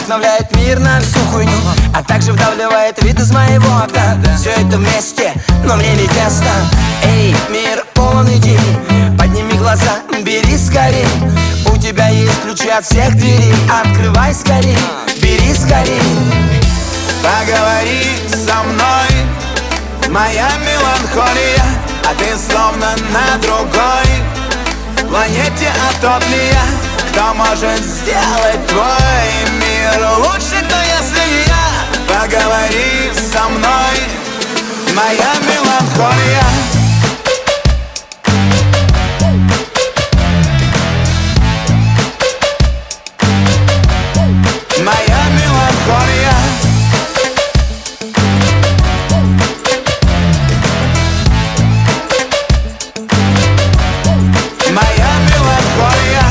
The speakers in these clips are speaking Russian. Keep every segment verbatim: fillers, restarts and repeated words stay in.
вдохновляет мир на всю хуйню, а также вдавливает вид из моего окна. Все это вместе, но мне не тесно. Эй, мир полон идей, подними глаза, бери скорей. У тебя есть ключи от всех дверей, открывай скорей, бери скорей. Поговори со мной, моя меланхолия, а ты словно на другой планете, а тот ли я, кто может сделать твой мир лучше, кто если не я. Поговори со мной, моя меланхолия. Моя меланхолия. Моя меланхолия.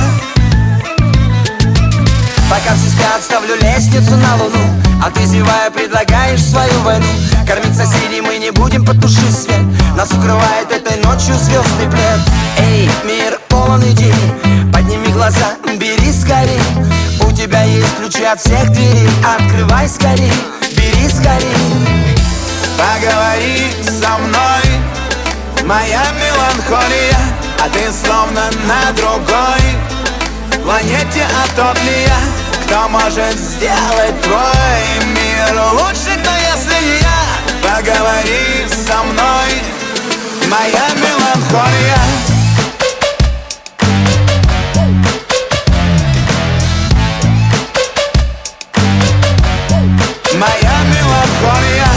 Пока все спят, ставлю лестницу на луну, а ты, зевая, предлагаешь свою войну. Кормить соседей мы не будем, потуши свет. Нас укрывает этой ночью звездный плед. Эй, мир полон идей, подними глаза, бери скорей. У тебя есть ключи от всех дверей, открывай скорей, бери скорей. Поговори со мной, моя меланхолия, а ты словно на другой планете, а тот ли я, кто может сделать твой мир лучше, кто если не я. Поговори со мной, моя меланхолия. Моя меланхолия.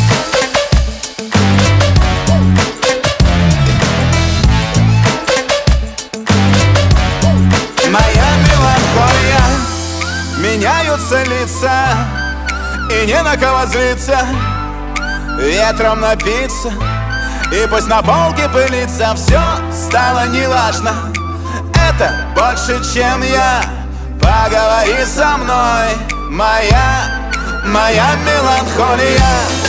Моя меланхолия. Меняются лица, и не на кого злиться. Ветром напиться, и пусть на полке пылится. Все стало неважно, это больше, чем я. Поговори со мной, моя, моя меланхолия.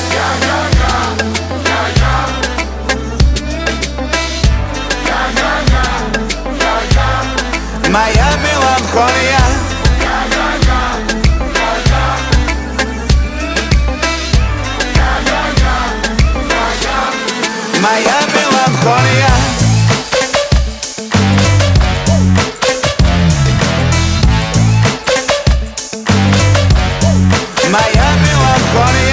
Моя меланхолия. Моя меланхолия. Моя меланхолия.